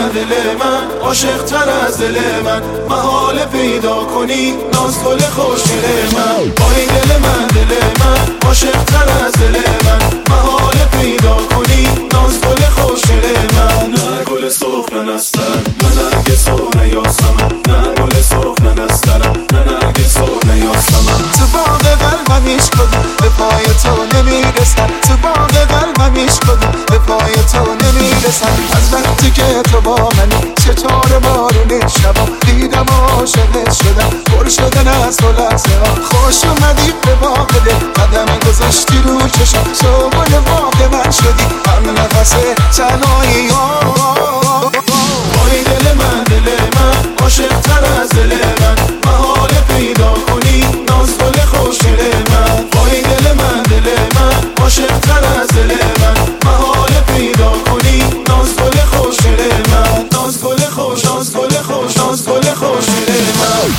دل من عاشق تر از دل من، محال پیدا کنی ناز گل خوشگل من. وای دل من عاشق تر از دل من، محال پیدا کنی ناز گل خوشگل من. نه گل سرخ نه نسترن، نه نرگس و نه یاسمن، نه گل سرخ نه نسترن، نه نرگس و نه یاسمن. تو باغ قلبم هیچ کدوم به پای تو نمیرسن، تو باغ قلبم هیچ کدوم به پای تو نمیرسن. از وقتی که تو با منی چطور بارون شبا دیدم و عاشقت شدم، پر شدن از تو لحظه ها. خوش اومدی به باغ دل، قدم گذاشتی رو چشم، تو گل باغ من شدی هم نفس تنهایی ها. وای دل من عاشق تر از دل من، محال پیدا کنی ناز گل خوشگل من. وای دل من عاشق تر از دل من، محال پیدا کنی ناز گل خوشگل من. ناز گل خوش، ناز گل خوش، ناز گل خوشگل من.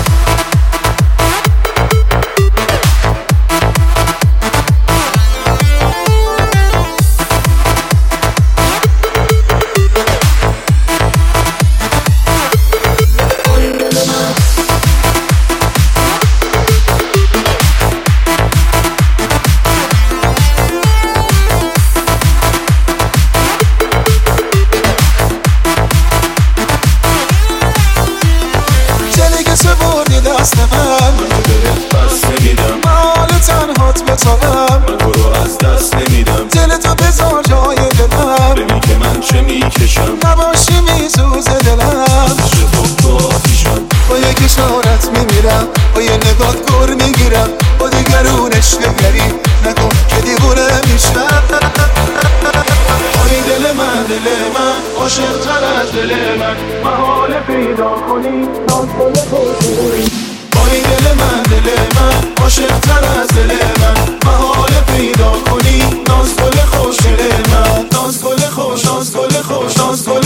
دست من تو دلت بس نمیدم، محال تنهات بتانم، من تو رو از دست نمیدم. دل تو بذار جای دلم، ببین که من چه میکشم، نباشی میسوزه دلم. از تو آتیشم، با یک اشارت میمیرم، با یه نگات گر میگیرم، با دیگرون عشق گری نکن که دیوونه میشم. وای دل من عاشق تر از دل من، محال پیدا کنی ناز گل خوشگل من. وای دل من عاشق تر از دل من، محال پیدا کنی ناز گل خوشگل من. ناز گل خوش، ناز گل خوش، ناز گل